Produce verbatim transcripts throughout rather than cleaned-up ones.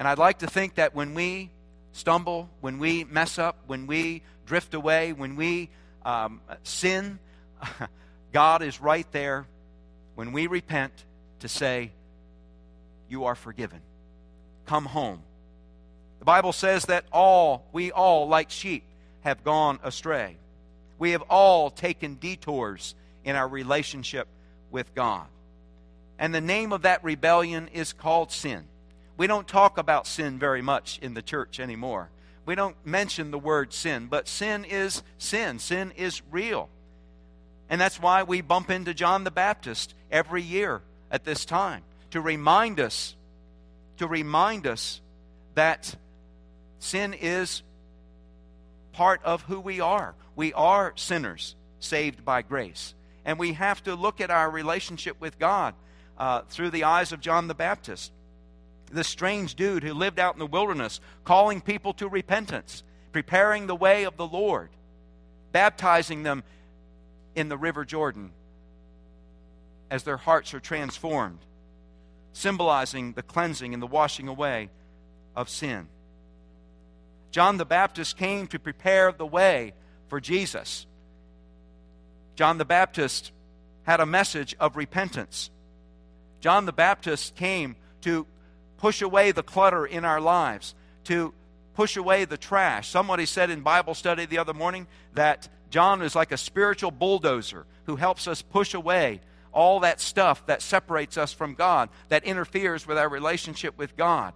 And I'd like to think that when we stumble, when we mess up, when we drift away, when we um, sin, God is right there when we repent to say, you are forgiven. Come home. The Bible says that all, we all, like sheep, have gone astray. We have all taken detours in our relationship with God. And the name of that rebellion is called sin. We don't talk about sin very much in the church anymore. We don't mention the word sin, but sin is sin. Sin is real. And that's why we bump into John the Baptist every year at this time, to remind us, to remind us that sin is part of who we are. We are sinners saved by grace. And we have to look at our relationship with God uh, through the eyes of John the Baptist. This strange dude who lived out in the wilderness, calling people to repentance, preparing the way of the Lord, baptizing them in the River Jordan as their hearts are transformed, symbolizing the cleansing and the washing away of sin. John the Baptist came to prepare the way for Jesus. John the Baptist had a message of repentance. John the Baptist came to push away the clutter in our lives, to push away the trash. Somebody said in Bible study the other morning that John is like a spiritual bulldozer who helps us push away all that stuff that separates us from God, that interferes with our relationship with God.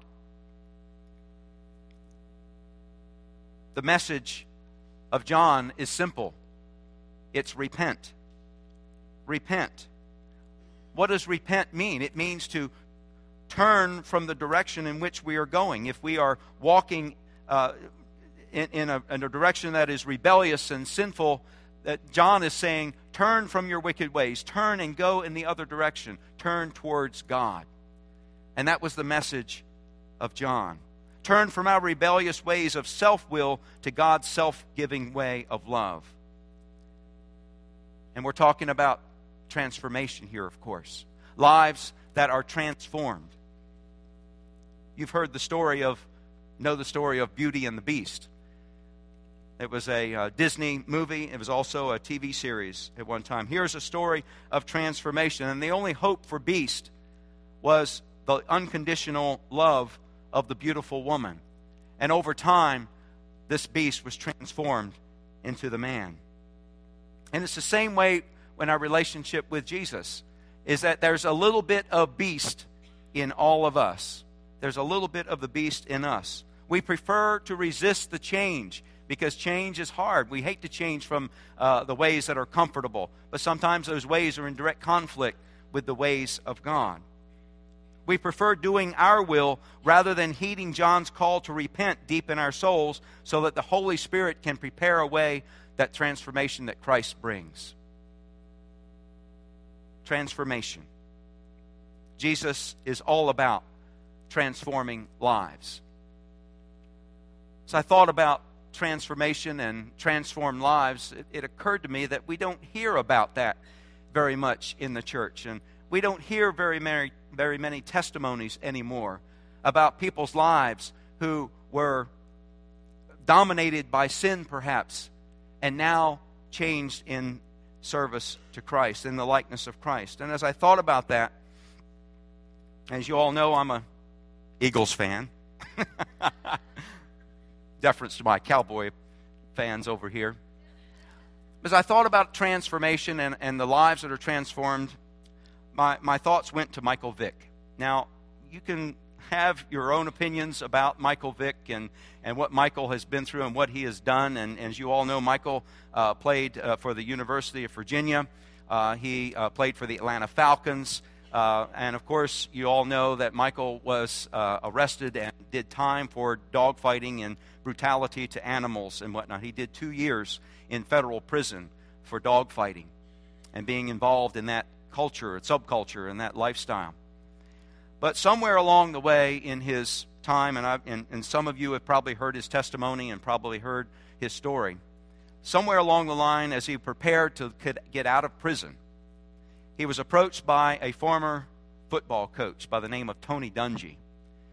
The message of John is simple. It's repent. Repent. What does repent mean? It means to turn from the direction in which we are going. If we are walking uh, in, in, a, in a direction that is rebellious and sinful, that John is saying, turn from your wicked ways. Turn and go in the other direction. Turn towards God. And that was the message of John. Turn from our rebellious ways of self-will to God's self-giving way of love. And we're talking about transformation here, of course. Lives that are transformed. You've heard the story of, know the story of Beauty and the Beast. It was a uh, Disney movie. It was also a T V series at one time. Here's a story of transformation. And the only hope for Beast was the unconditional love of the beautiful woman. And over time, this beast was transformed into the man. And it's the same way in our relationship with Jesus, is that there's a little bit of beast in all of us. There's a little bit of the beast in us. We prefer to resist the change because change is hard. We hate to change from uh, the ways that are comfortable, but sometimes those ways are in direct conflict with the ways of God. We prefer doing our will rather than heeding John's call to repent deep in our souls so that the Holy Spirit can prepare a way that transformation that Christ brings. Transformation. Jesus is all about transforming lives. So I thought about transformation and transformed lives. It, it occurred to me that we don't hear about that very much in the church, and we don't hear very many, very many testimonies anymore about people's lives who were dominated by sin, perhaps, and now changed in service to Christ, in the likeness of Christ. And as I thought about that, as you all know, I'm a Eagles fan. Deference to my Cowboy fans over here. As I thought about transformation and, and the lives that are transformed, my, my thoughts went to Michael Vick. Now, you can have your own opinions about Michael Vick and, and what Michael has been through and what he has done. And, and as you all know, Michael uh, played uh, for the University of Virginia. Uh, he uh, played for the Atlanta Falcons. Uh, and, of course, you all know that Michael was uh, arrested and did time for dogfighting and brutality to animals and whatnot. He did two years in federal prison for dogfighting and being involved in that culture, subculture, and that lifestyle. But somewhere along the way in his time, and, I, and, and some of you have probably heard his testimony and probably heard his story, somewhere along the line as he prepared to get out of prison, he was approached by a former football coach by the name of Tony Dungy.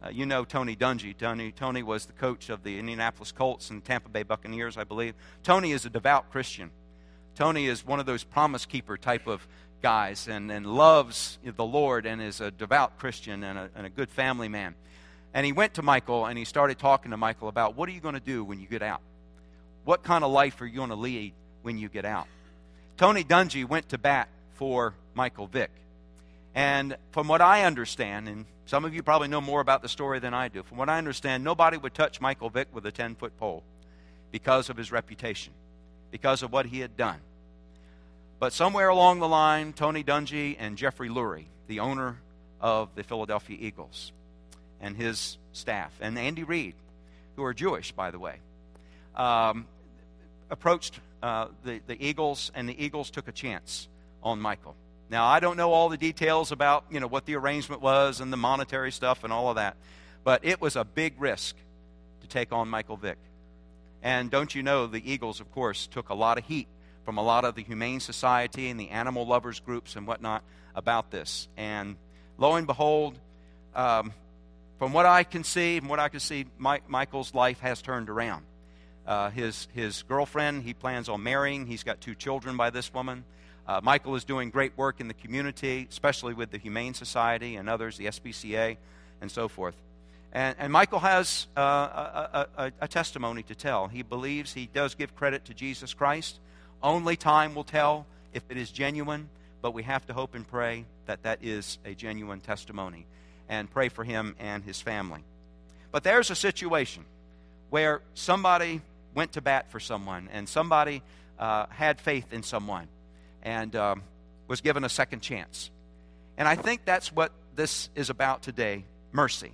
Uh, you know Tony Dungy. Tony, Tony was the coach of the Indianapolis Colts and Tampa Bay Buccaneers, I believe. Tony is a devout Christian. Tony is one of those promise keeper type of guys and, and loves the Lord and is a devout Christian and a, and a good family man. And he went to Michael and he started talking to Michael about, what are you going to do when you get out? What kind of life are you going to lead when you get out? Tony Dungy went to bat for Michael Vick. And from what I understand, and some of you probably know more about the story than I do, from what I understand, nobody would touch Michael Vick with a ten-foot pole because of his reputation, because of what he had done. But somewhere along the line, Tony Dungy and Jeffrey Lurie, the owner of the Philadelphia Eagles, and his staff, and Andy Reid, who are Jewish, by the way, um, approached uh, the, the Eagles, and the Eagles took a chance on Michael. Now, I don't know all the details about, you know, what the arrangement was and the monetary stuff and all of that, but it was a big risk to take on Michael Vick. And don't you know, the Eagles, of course, took a lot of heat from a lot of the Humane Society and the animal lovers groups and whatnot about this. And lo and behold, um, from what I can see, from what I can see, Mike, Michael's life has turned around. Uh, his his girlfriend, he plans on marrying. He's got two children by this woman. Uh, Michael is doing great work in the community, especially with the Humane Society and others, the S P C A, and so forth. And, and Michael has uh, a, a, a testimony to tell. He believes, he does give credit to Jesus Christ. Only time will tell if it is genuine, but we have to hope and pray that that is a genuine testimony, and pray for him and his family. But there's a situation where somebody went to bat for someone, and somebody uh, had faith in someone, and um, was given a second chance. And I think that's what this is about today, mercy.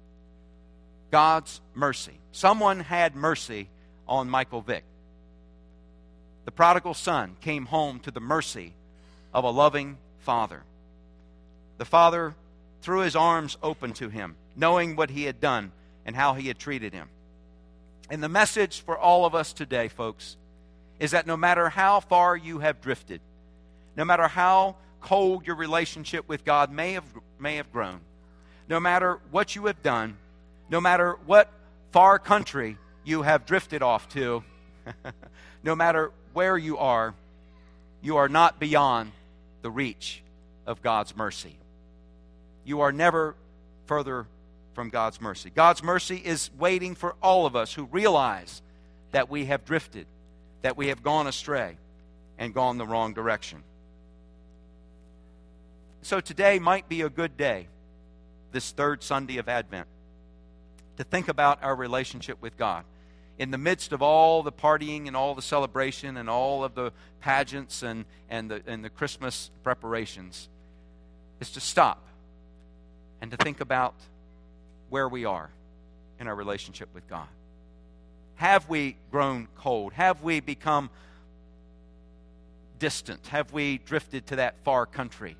God's mercy. Someone had mercy on Michael Vick. The prodigal son came home to the mercy of a loving father. The father threw his arms open to him, knowing what he had done and how he had treated him. And the message for all of us today, folks, is that no matter how far you have drifted, no matter how cold your relationship with God may have, may have grown, no matter what you have done, no matter what far country you have drifted off to, no matter where you are, you are not beyond the reach of God's mercy. You are never further from God's mercy. God's mercy is waiting for all of us who realize that we have drifted, that we have gone astray and gone the wrong direction. So today might be a good day, this third Sunday of Advent, to think about our relationship with God. In the midst of all the partying and all the celebration and all of the pageants and, and, the, and the Christmas preparations, is to stop and to think about where we are in our relationship with God. Have we grown cold? Have we become distant? Have we drifted to that far country?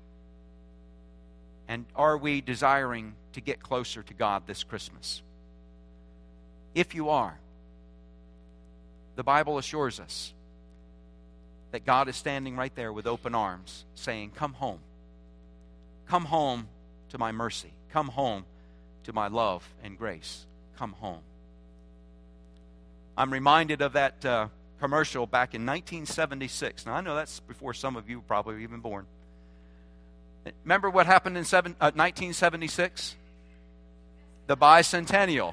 And are we desiring to get closer to God this Christmas? If you are, the Bible assures us that God is standing right there with open arms, saying, come home. Come home to my mercy. Come home to my love and grace. Come home. I'm reminded of that uh, commercial back in nineteen seventy-six. Now, I know that's before some of you were probably even born. Remember what happened in seven, uh, nineteen seventy-six? The bicentennial.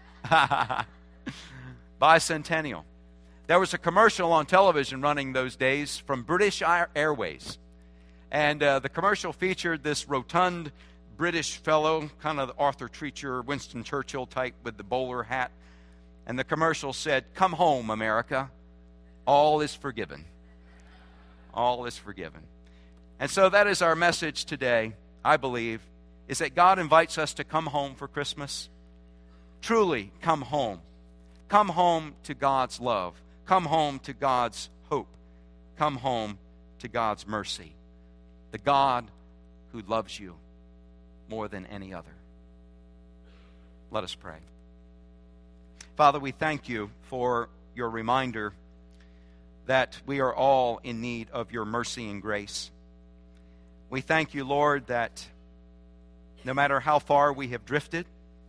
Bicentennial. There was a commercial on television running those days from British Airways. And uh, the commercial featured this rotund British fellow, kind of Arthur Treacher, Winston Churchill type with the bowler hat. And the commercial said, come home, America. All is forgiven. All is forgiven. And so that is our message today, I believe, is that God invites us to come home for Christmas. Truly, come home. Come home to God's love. Come home to God's hope. Come home to God's mercy. The God who loves you more than any other. Let us pray. Father, we thank you for your reminder that we are all in need of your mercy and grace. We thank you, Lord, that no matter how far we have drifted,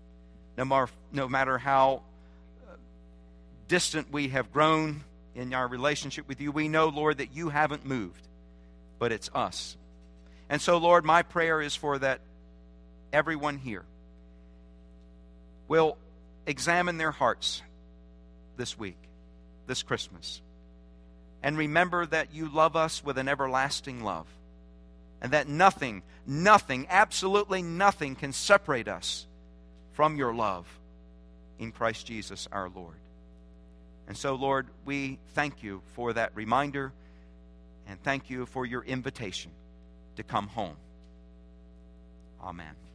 No, more, no matter how distant we have grown in our relationship with you, we know, Lord, that you haven't moved, but it's us. And so, Lord, my prayer is for that everyone here will examine their hearts this week, this Christmas, and remember that you love us with an everlasting love, and that nothing, nothing, absolutely nothing can separate us from your love in Christ Jesus our Lord. And so, Lord, we thank you for that reminder, and thank you for your invitation to come home. Amen.